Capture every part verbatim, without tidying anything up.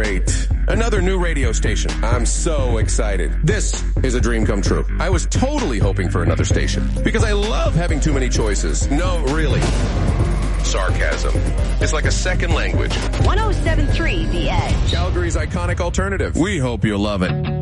great. Another new radio station. I'm so excited. This is a dream come true. I was totally hoping for another station because I love having too many choices. No, really. Sarcasm. It's like a second language. one oh seven point three The Edge. Calgary's iconic alternative. We hope you love it.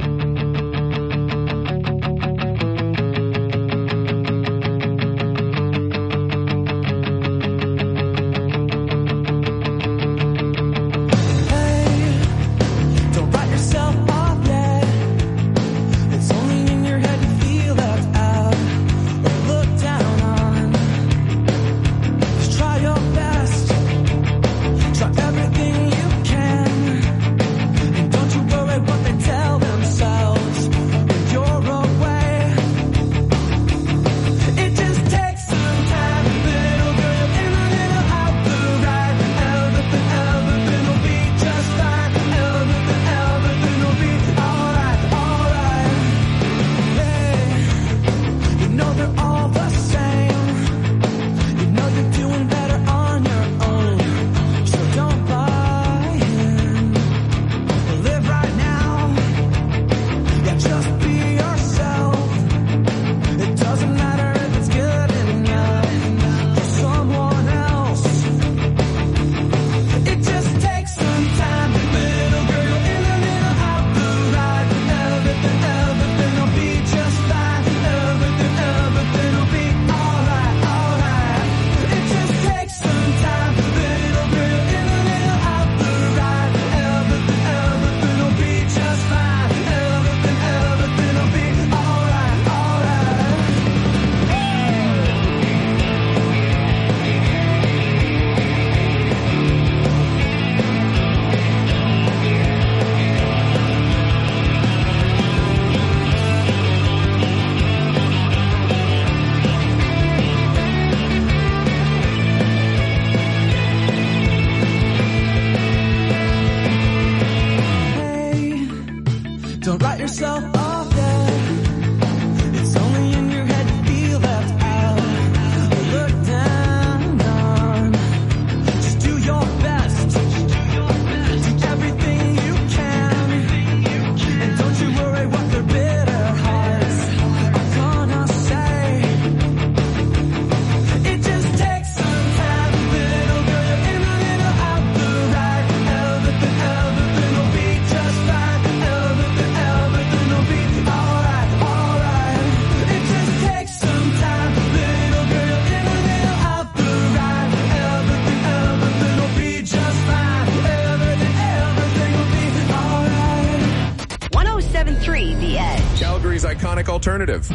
Iconic alternative.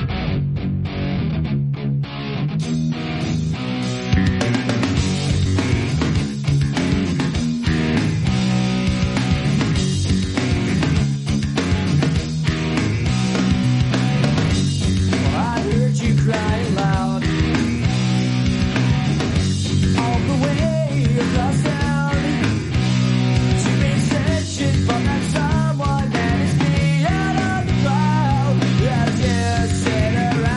Someone that is beyond the cloud, that just sit around.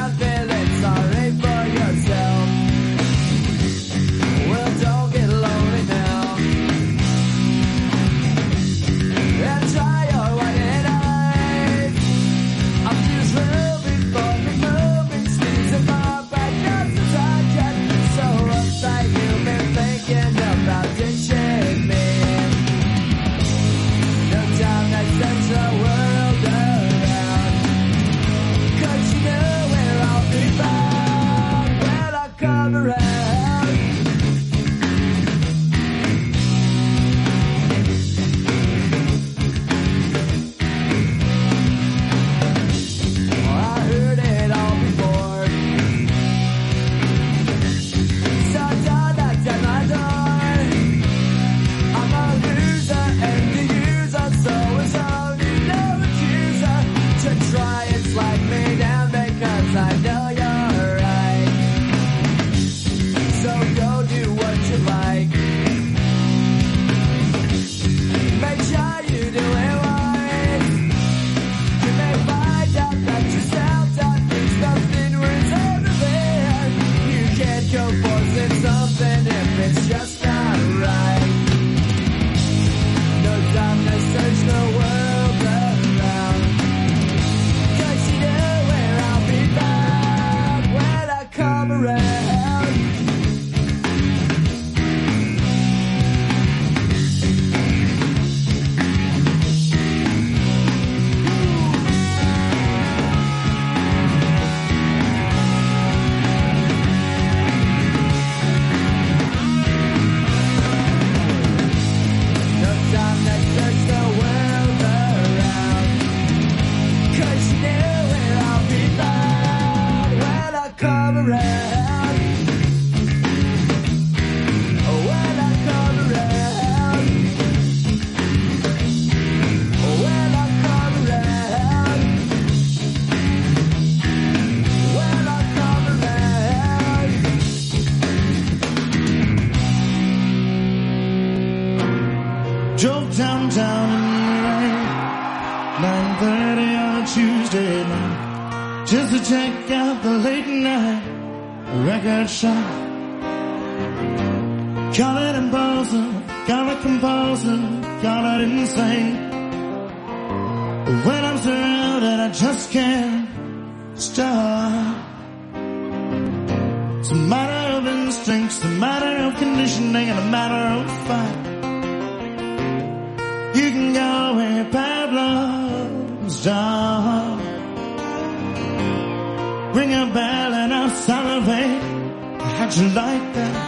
just to check out the late night record shop. Call it impossible, call it composer, call it insane. When I'm surrounded, I just can't stop. It's a matter of instinct, it's a matter of conditioning, and a matter of fight. You can go where Pablo's dog. Ring a bell and I'll salivate. How'd you like that?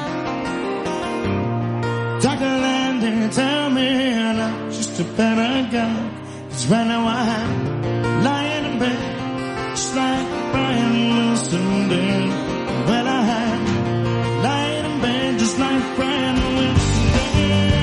Doctor Landy, tell me you're not just a pentagon. 'Cause right now I'm lying in bed, just like Brian Wilson did. Well, I'm lying in bed, just like Brian Wilson did.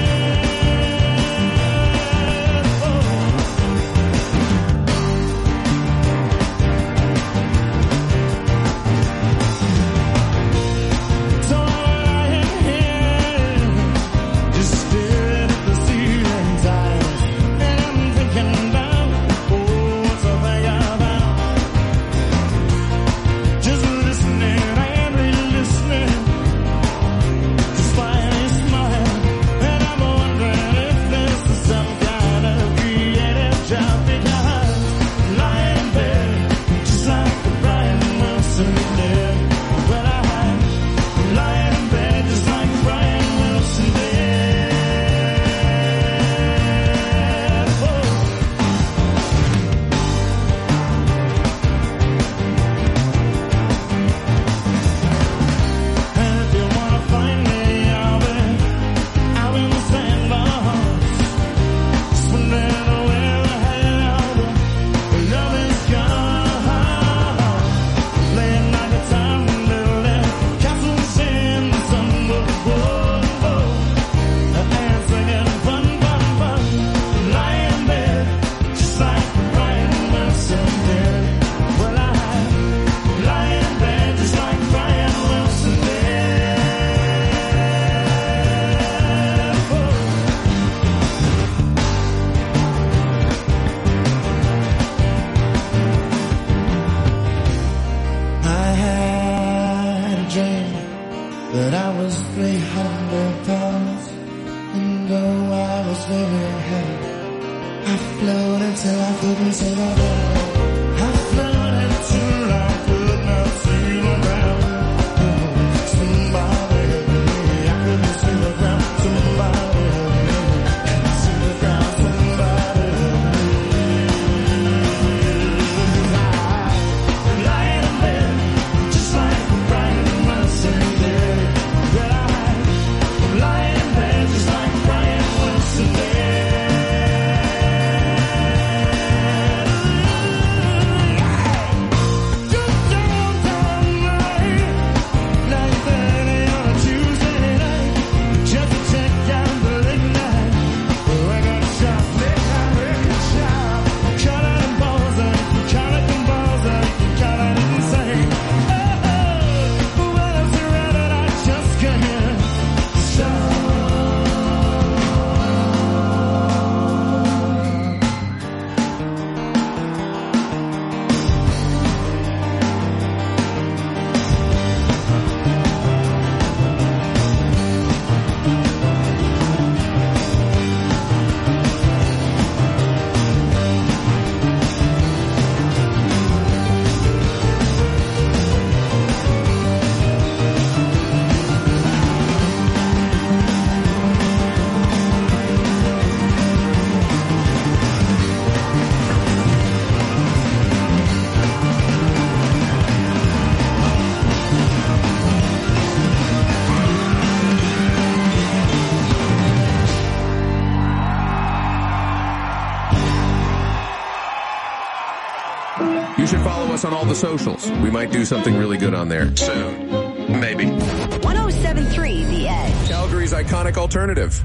On all the socials. We might do something really good on there soon. Maybe. one oh seven point three The Edge. Calgary's iconic alternative.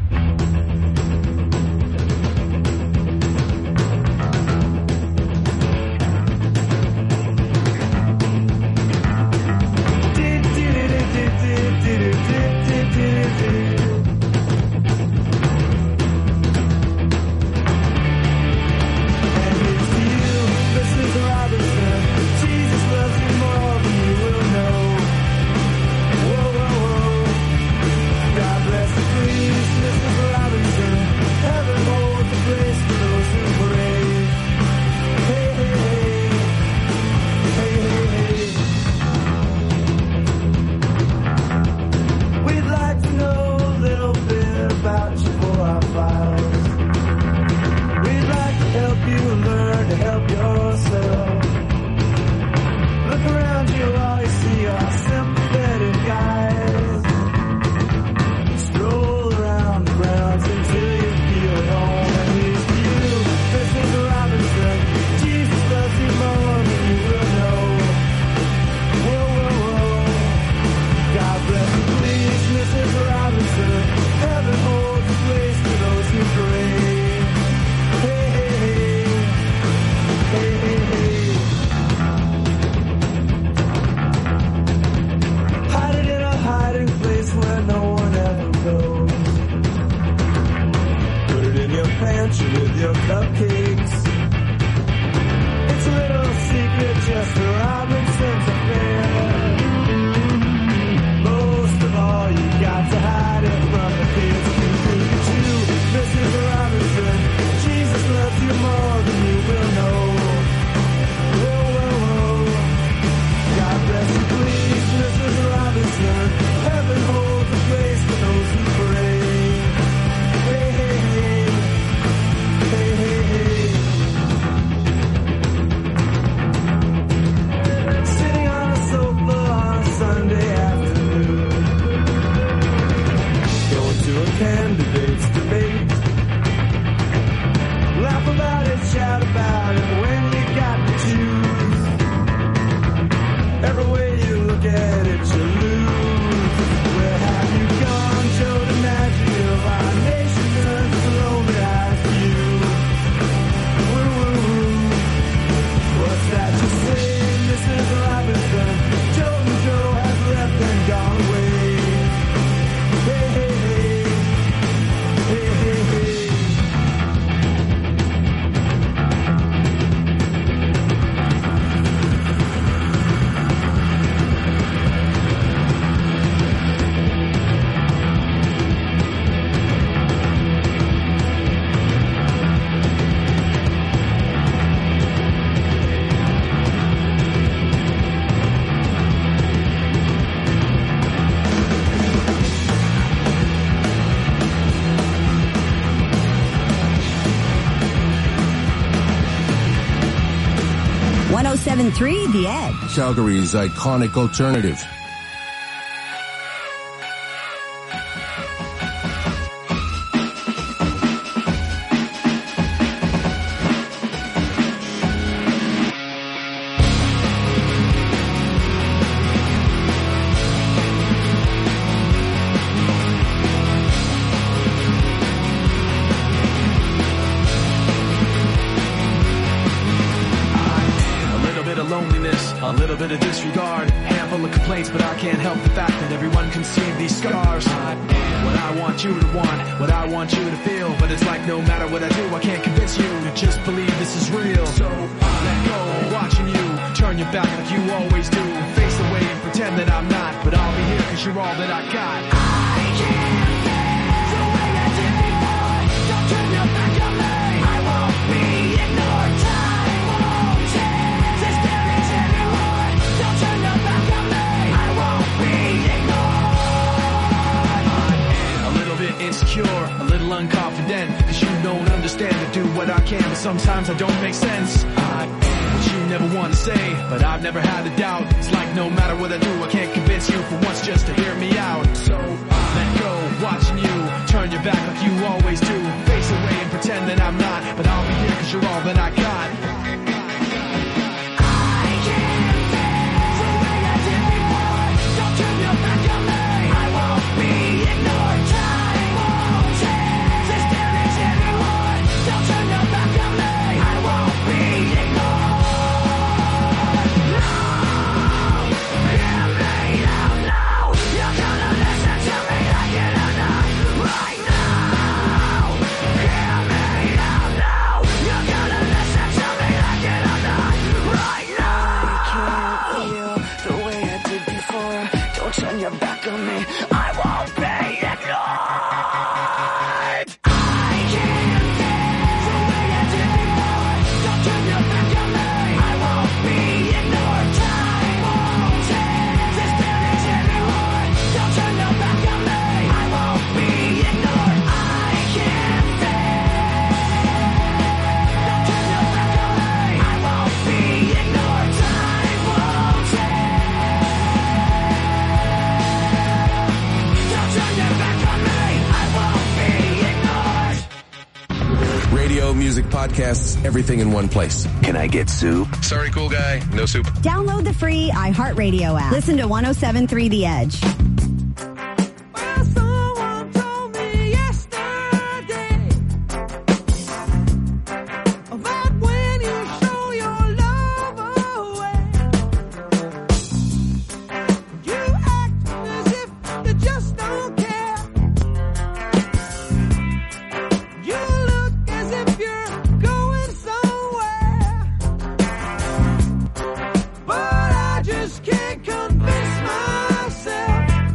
This is Robinson. one oh seven point three The Edge. Calgary's iconic alternative. A little bit of disregard, handful of complaints, but I can't help the fact that everyone can see these scars. I am what I want you to want, what I want you to feel, but it's like no matter what I do, I can't convince you to just believe this is real. So I let go, watching you turn your back like you always do, face away and pretend that I'm not, but I'll be here cause you're all that I got. I can't face the way I did before, don't turn your back on me, I won't be ignored, time won't change this damage anymore, don't turn your back on me, I won't be ignored. I'm a little bit insecure, a little unconfident, cause you don't understand to do what I can, but sometimes I don't make sense. I am what you never want to say, but I've never had a doubt, it's like no matter what I do, I can't convince you for once just to hear me out. So I let go, watching you turn your back like you always do, face away and pretend that I'm not, but I'll be here cause you're all that I got. I can't face the way I did before, don't turn your back on me, I won't be ignored, time won't change this damage anymore, don't turn your back on me, I won't be ignored. No, hear me out now, you're gonna listen to me like it or not, right now. Hear me out now, you're gonna listen to me like it or not, right now. I can't feel the way I did before, don't turn your back on me, I won't be ignored. I can't face the way I did before, don't turn your back on me, I won't be ignored, time won't change this damage anymore, don't turn your back on me, I won't be ignored. I can't face, don't turn your back on me, I won't be ignored, time won't change, don't turn your back on me, I won't be ignored. Radio, music, podcasts, everything in one place. Can I get soup? Sorry, cool guy. No soup. Download the free iHeartRadio app. Listen to one oh seven point three The Edge. Well, someone told me yesterday that when you show your love away, you act as if you just don't care. You look as if you're going somewhere, but I just can't convince myself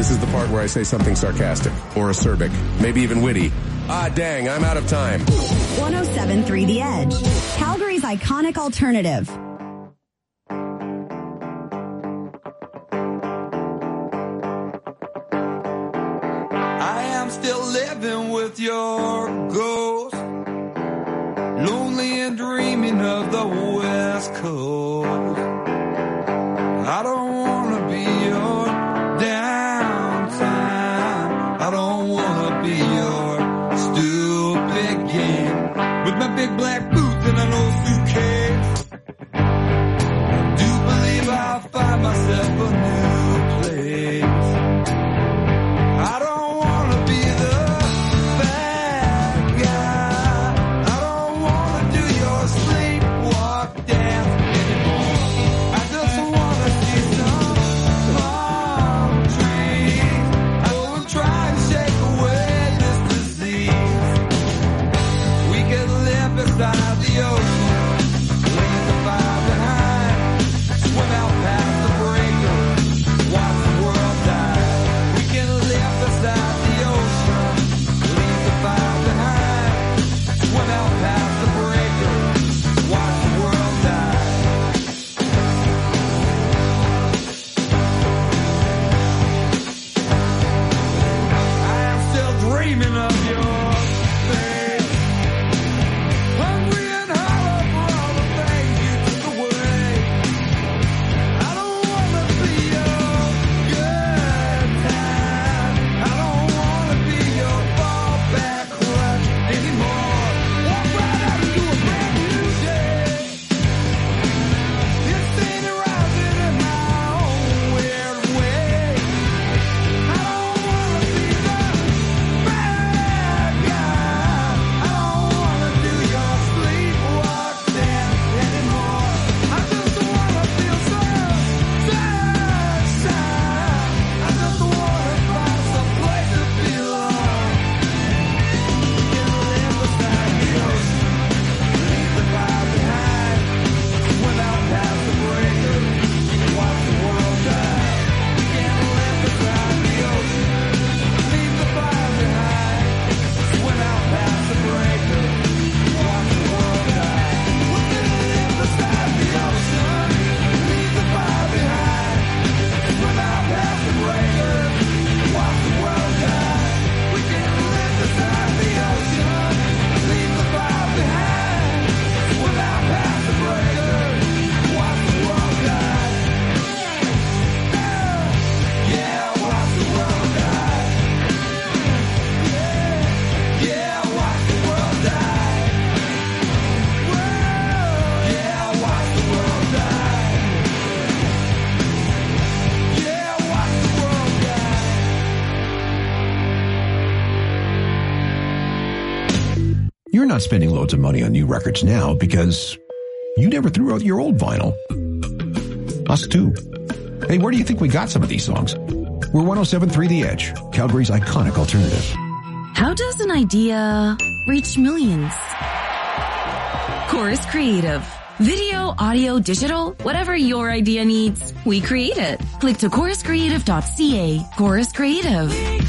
This is the part where I say something sarcastic or acerbic, maybe even witty. Ah, dang, I'm out of time. one oh seven point three The Edge, Calgary's iconic alternative. I am still living with your ghost, lonely and dreaming of the West Coast. I don't want to be your downtime. I don't want to be your stupid game. With my big black boots and an old suitcase, I do believe I'll find myself a new place. I don't want to be the bad guy. I don't want to do your sleepwalk dance anymore. I just want to see some palm trees. I will try and shake away this disease. We could live beside the ocean, leave the fire behind, swim out past the breaker, watch the world die. We can live beside the ocean, leave the fire behind, swim out past the breaker, watch the world die. I am still dreaming of your face, hungry and hollow for all the things you took away. I don't want to be your good time. I don't want to be your fallback crutch anymore. Walk right out into a brand new day. Insane and rising in my own weird way. I don't want to be the bad guy. I don't want to do your sleepwalk dance anymore. I just want to feel some sunshine. I just want to find some place to belong. We can live beside the ocean, leave the fire behind, swim out past the breaker, watch the world die. We can live beside the ocean, leave the fire behind, swim out past the breaker, watch the world die. We can live beside the ocean, leave the fire behind, swim out past the breaker, watch the world die. We can live beside the ocean, leave the fire behind, swim out past the breaker, watch the world die. Yeah, watch the world die. Yeah, watch the world die. Yeah, watch the world die. Yeah, watch the world die. You're not spending loads of money on new records now because you never threw out your old vinyl. Us too. Hey, where do you think we got some of these songs? We're one oh seven point three The Edge, Calgary's iconic alternative. How does an idea reach millions? Chorus Creative. Video, audio, digital, whatever your idea needs, we create it. Click to chorus creative dot c a. Chorus Creative.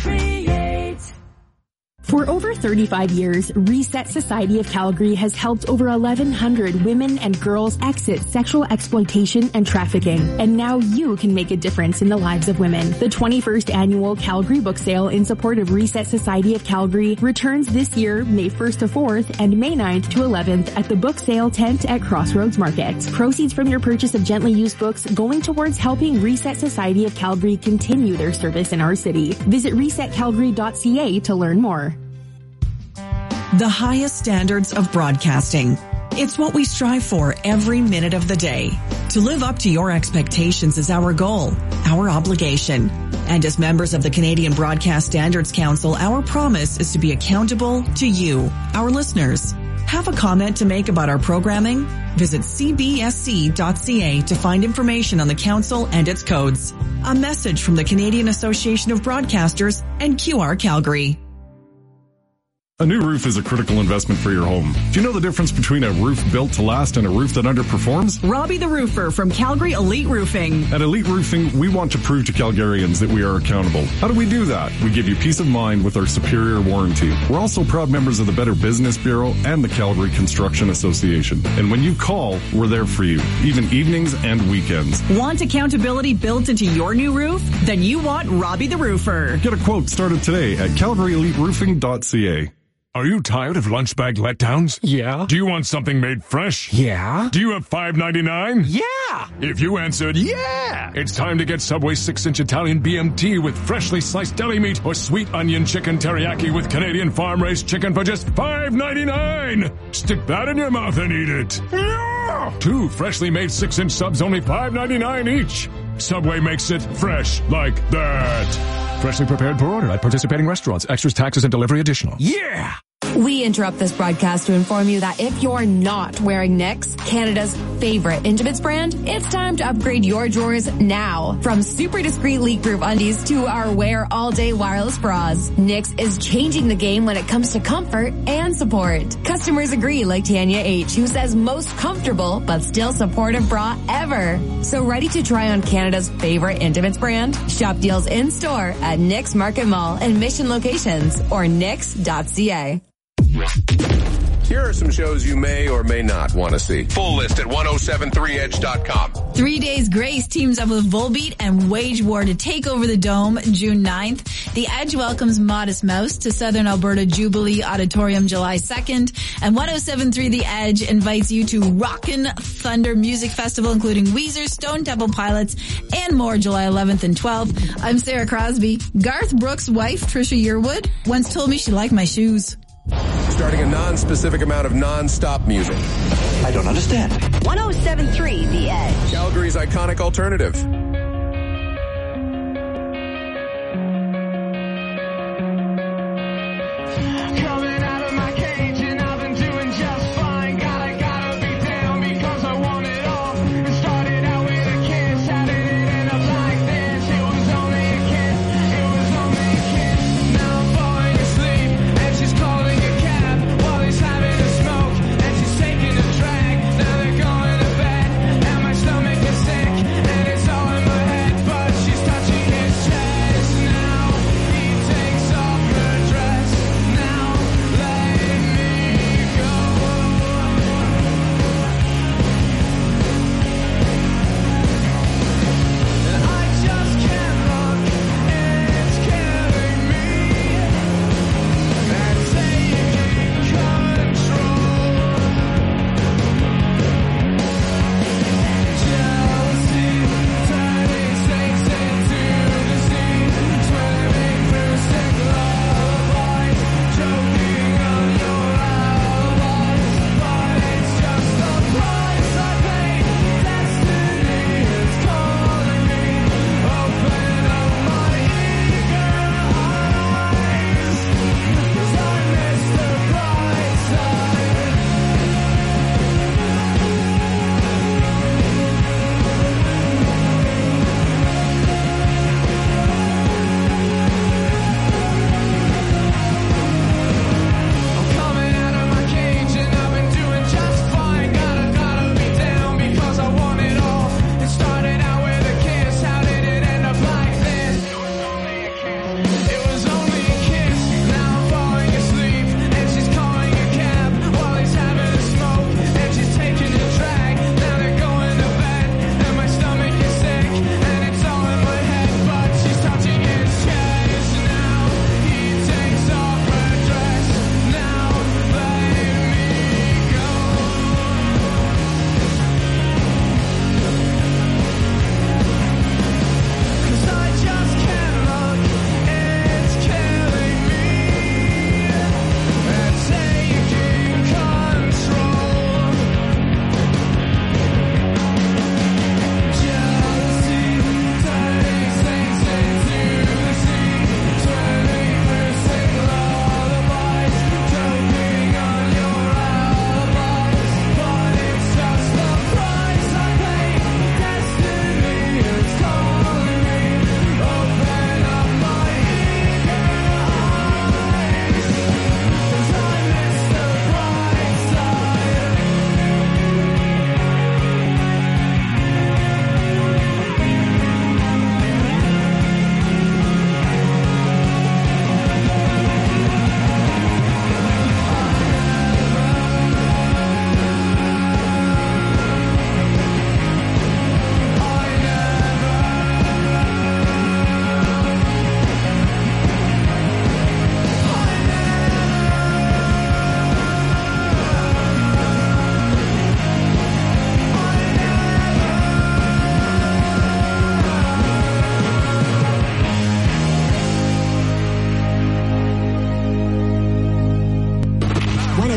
For over thirty-five years, Reset Society of Calgary has helped over eleven hundred women and girls exit sexual exploitation and trafficking. And now you can make a difference in the lives of women. The twenty-first annual Calgary Book Sale in support of Reset Society of Calgary returns this year, May first to fourth and May ninth to eleventh at the Book Sale tent at Crossroads Market. Proceeds from your purchase of gently used books going towards helping Reset Society of Calgary continue their service in our city. Visit reset calgary dot c a to learn more. The highest standards of broadcasting. It's what we strive for every minute of the day. To live up to your expectations is our goal, our obligation. And as members of the Canadian Broadcast Standards Council, our promise is to be accountable to you, our listeners. Have a comment to make about our programming? Visit c b s c dot c a to find information on the council and its codes. A message from the Canadian Association of Broadcasters and Q R Calgary. A new roof is a critical investment for your home. Do you know the difference between a roof built to last and a roof that underperforms? Robbie the Roofer from Calgary Elite Roofing. At Elite Roofing, we want to prove to Calgarians that we are accountable. How do we do that? We give you peace of mind with our superior warranty. We're also proud members of the Better Business Bureau and the Calgary Construction Association. And when you call, we're there for you, even evenings and weekends. Want accountability built into your new roof? Then you want Robbie the Roofer. Get a quote started today at calgary elite roofing dot c a. Are you tired of lunch bag letdowns? Yeah. Do you want something made fresh? Yeah. Do you have five ninety-nine? Yeah. If you answered yeah, it's time to get Subway six inch Italian B M T with freshly sliced deli meat or sweet onion chicken teriyaki with Canadian farm-raised chicken for just five ninety-nine. Stick that in your mouth and eat it. Yeah. Two freshly made six inch subs, only five ninety-nine each. Subway makes it fresh like that. Freshly prepared per order at participating restaurants. Extras, taxes, and delivery additional. Yeah. We interrupt this broadcast to inform you that if you're not wearing Knix, Canada's favorite intimates brand, it's time to upgrade your drawers now. From super discreet leak-proof undies to our wear all-day wireless bras, Knix is changing the game when it comes to comfort and support. Customers agree, like Tanya H., who says most comfortable but still supportive bra ever. So ready to try on Canada's favorite intimates brand? Shop deals in-store at Knix Market Mall and Mission locations or knix dot c a. Here are some shows you may or may not want to see. Full list at ten seventy-three edge dot com. Three Days Grace teams up with Volbeat and Wage War to take over the Dome June ninth. The Edge welcomes Modest Mouse to Southern Alberta Jubilee Auditorium July second. And ten seventy-three The Edge invites you to Rockin' Thunder Music Festival, including Weezer, Stone Temple Pilots, and more July eleventh and twelfth. I'm Sarah Crosby. Garth Brooks' wife, Trisha Yearwood, once told me she liked my shoes. Starting a non-specific amount of non-stop music. I don't understand. ten seventy-three The Edge. Calgary's iconic alternative. Taking a drag, now they're going to bed, and my stomach is sick, and it's all in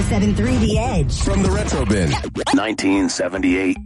seven point three The Edge. From the Retro Bin. nineteen seventy-eight.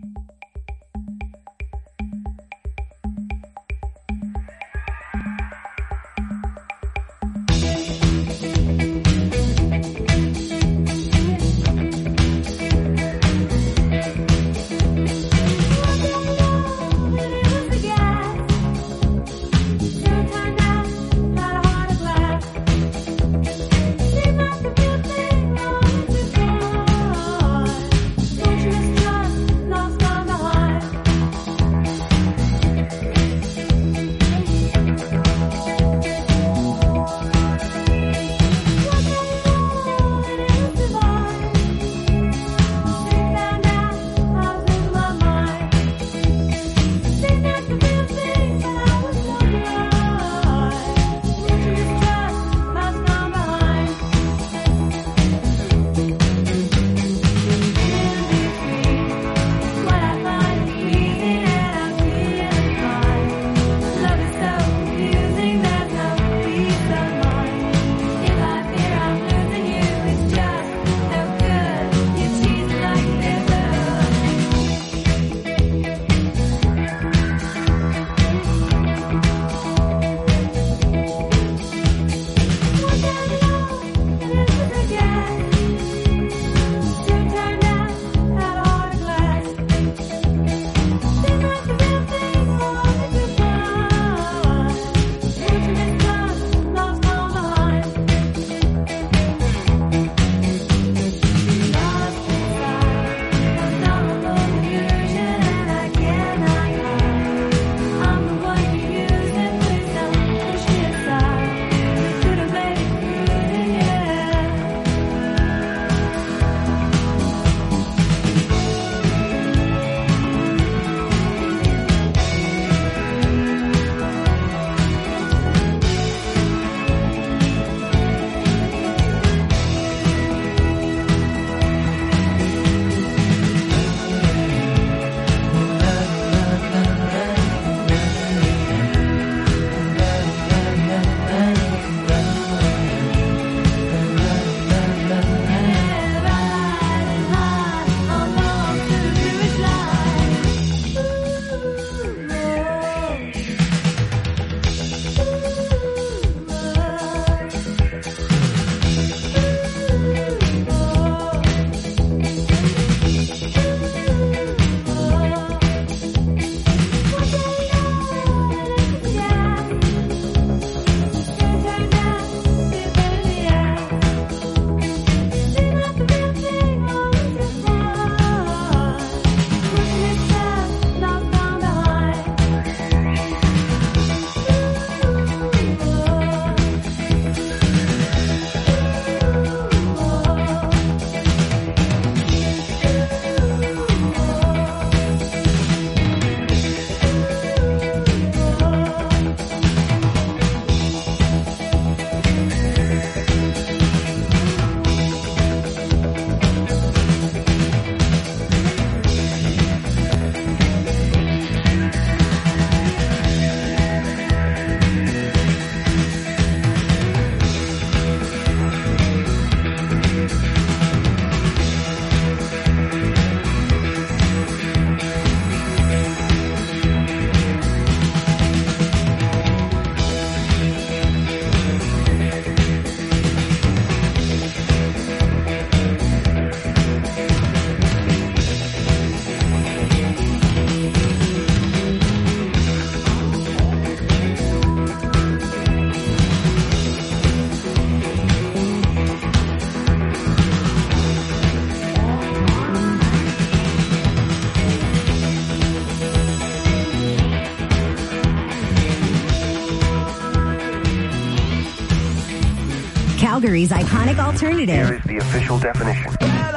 Calgary's iconic alternative. Here is the official definition.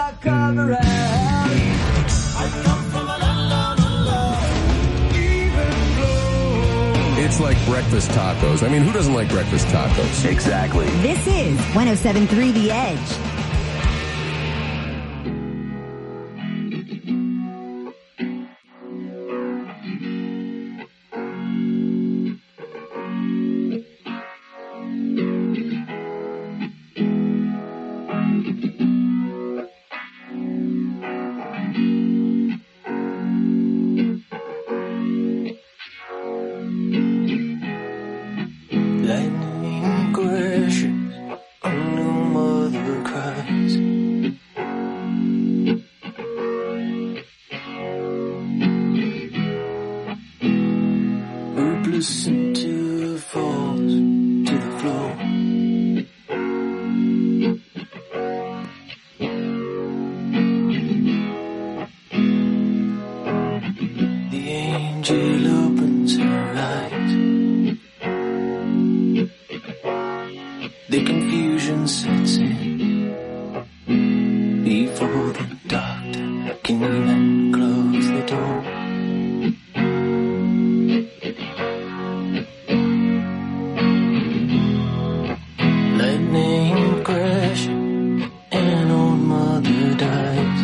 It's like breakfast tacos. I mean, who doesn't like breakfast tacos? Exactly. This is one oh seven point three The Edge. the confusion sets in before the doctor can even close the door. Lightning crash and old mother dies.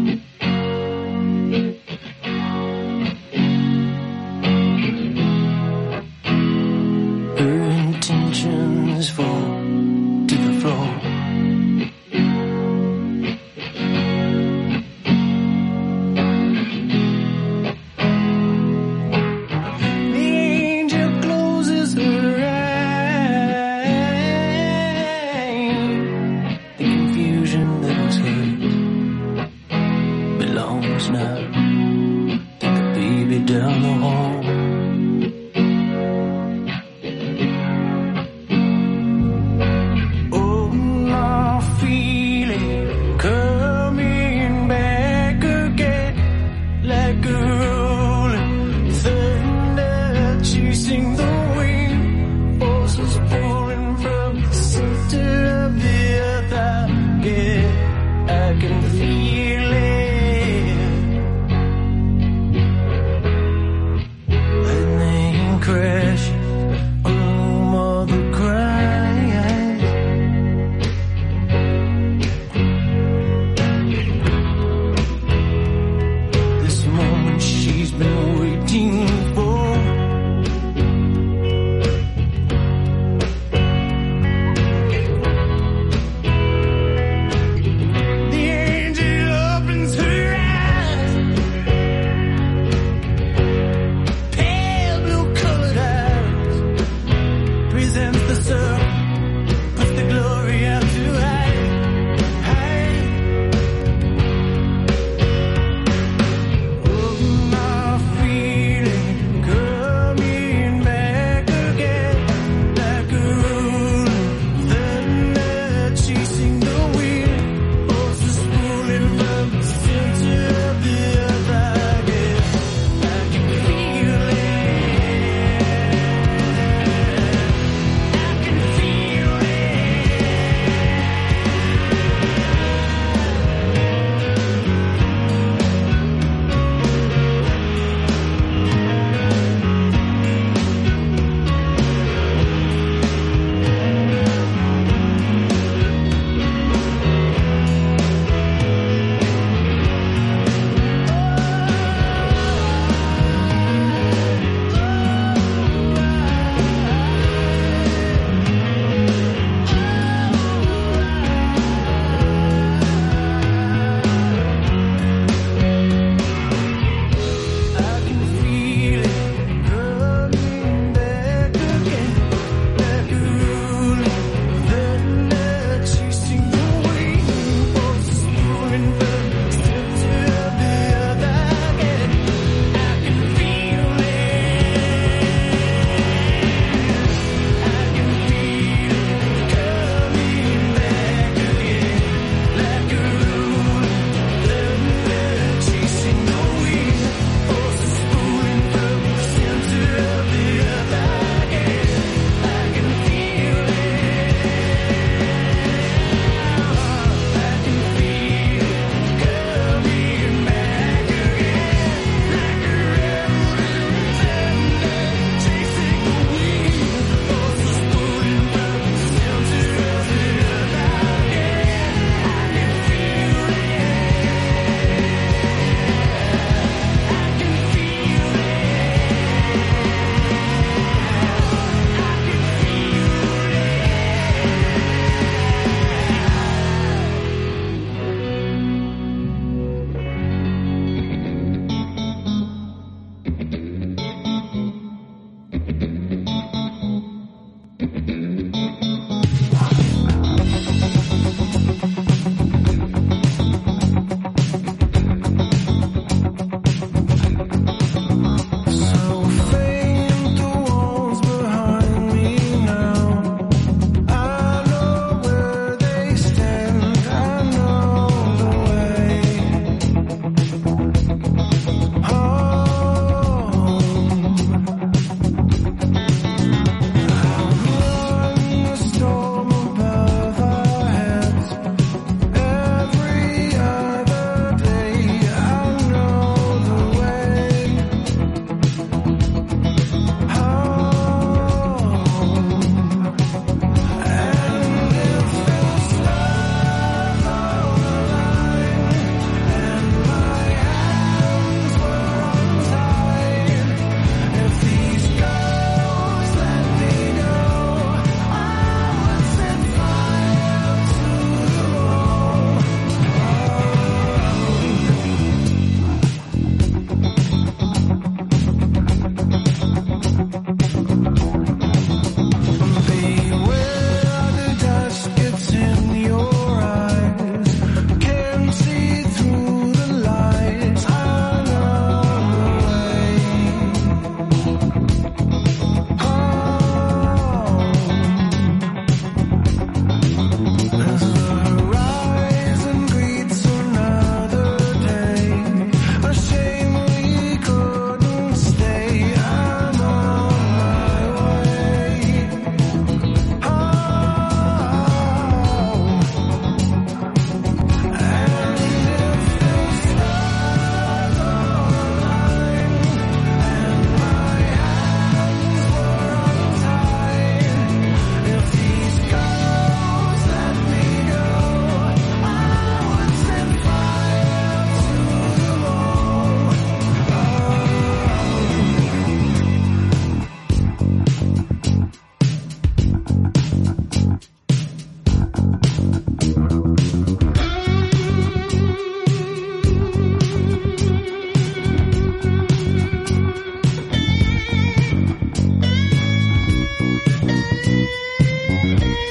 Her intentions fall to the floor. The angel closes her eyes. The confusion that was hers belongs now to the baby down the hall.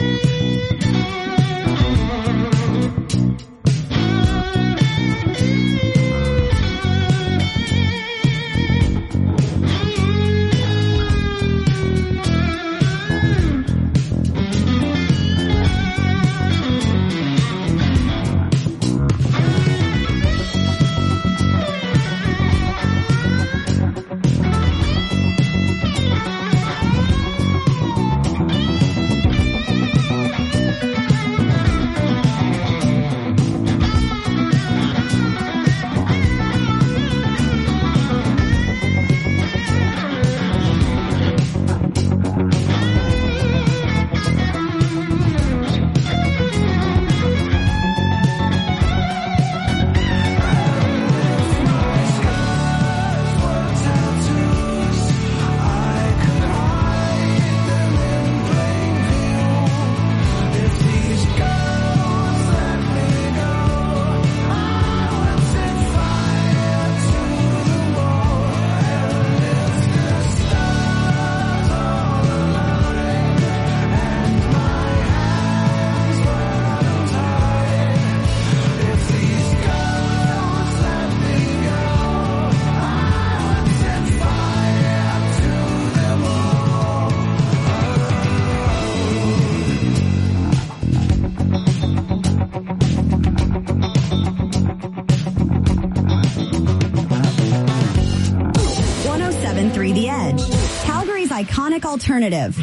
The Edge, Calgary's iconic alternative.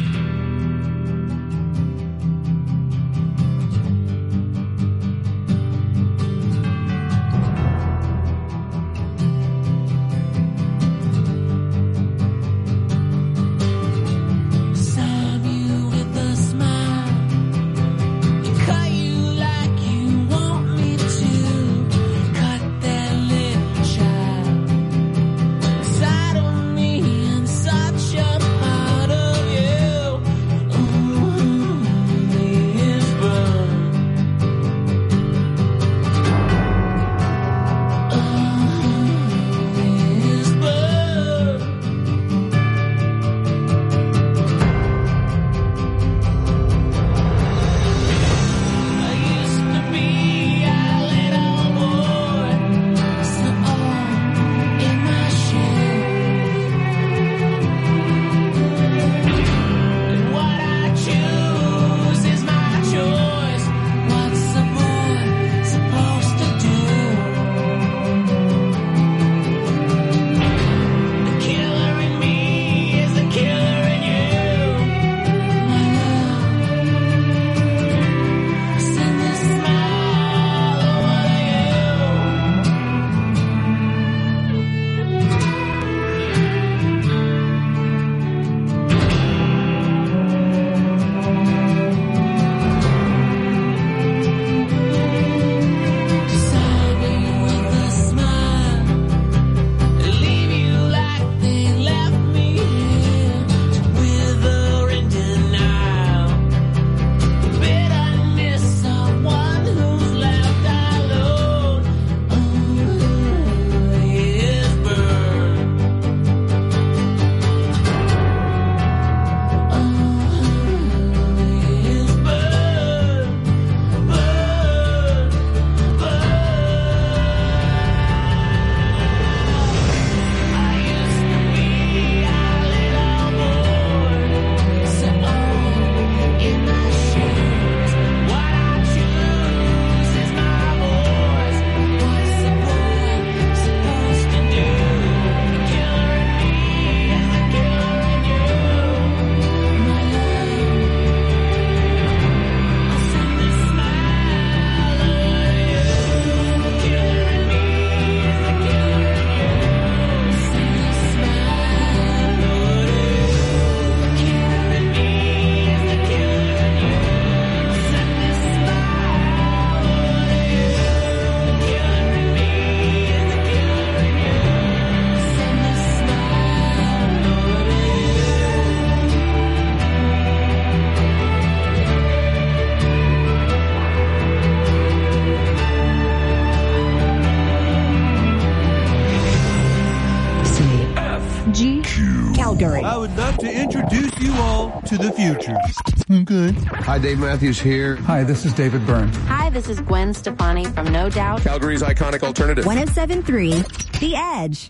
Calgary. I would love to introduce you all to the future. I'm good. Hi, Dave Matthews here. Hi, this is David Byrne. Hi, this is Gwen Stefani from No Doubt. Calgary's iconic alternative. one oh seven point three The Edge.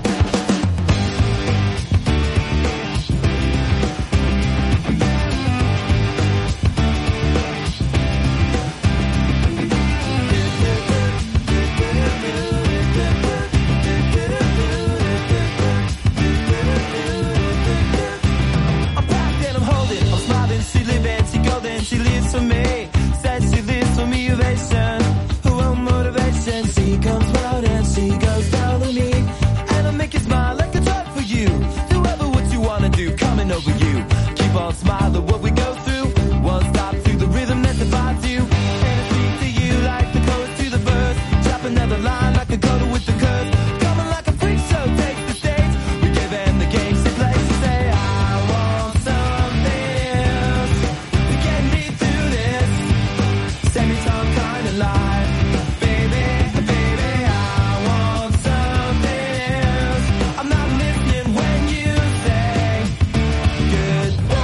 She lives for me, says she lives for me, ovation, her own motivation. She comes round and she goes down on me, and I make you smile like a drug for you. Do ever what you wanna do, coming over you. Keep on smiling what we go through. One stop to the rhythm that defines you, and I speak to you like the chorus to the verse. Drop another line like a coda with the curse. Coming like a freak show, takes the stage. We give them the game she plays. She say, I want something else to get me through this semi-time kind of life. Baby, baby, I want something else. I'm not listening when you say goodbye.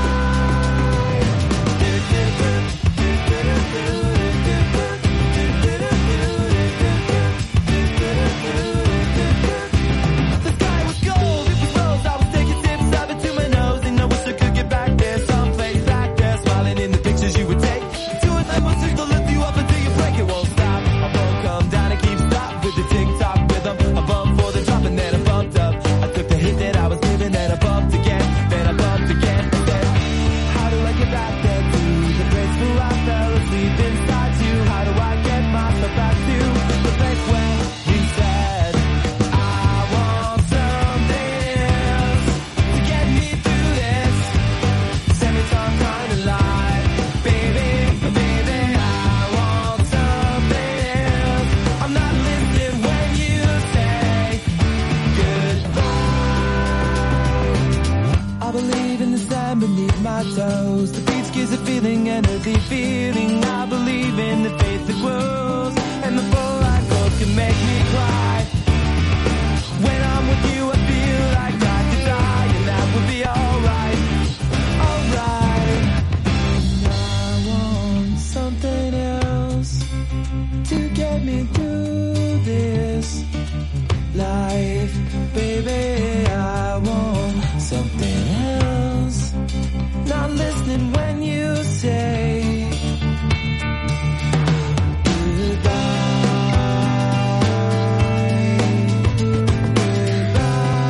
The sky was gold, it was rose. I was taking sips of it to my nose, and I wish I could get back there, someplace back there, smiling in the pictures you would take. Two or three more to lift you up until you break. It won't stop. I won't come down and keep stop with the tick-tock rhythm. I bumped for the drop and then I bumped up. I took the hit that I was giving, then I bumped again, then I bumped again. I said, how do I get back there to the place where I fell asleep inside you? How do I get myself back to the place where you said I want something else to get me through this semi-time kind of life. Baby, baby, I want something else. I'm not listening when you say goodbye. I believe in the sand beneath my toes. The beach gives a feeling, energy feeling. I believe in the faith that grows, and the full light goes can make me cry. When I'm with you, I feel like I could die, and that would be alright, alright. I want something else to get me through this life, baby. I want something else. Not listening when you say goodbye.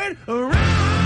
right around.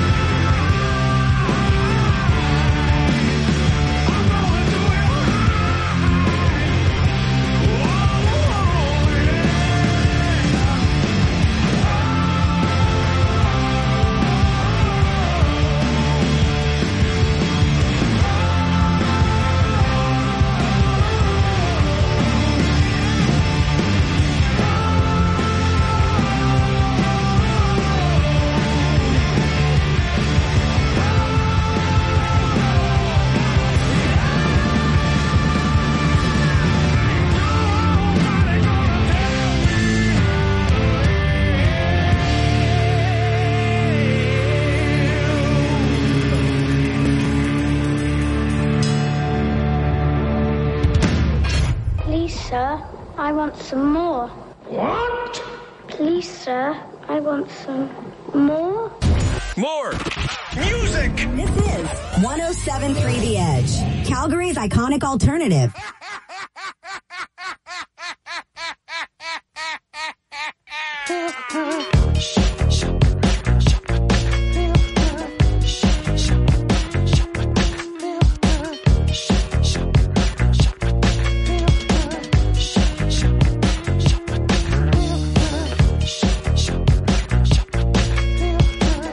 Please, sir, I want some more. What? Please, sir, I want some more. More music. This is one oh seven point three The Edge, Calgary's iconic alternative.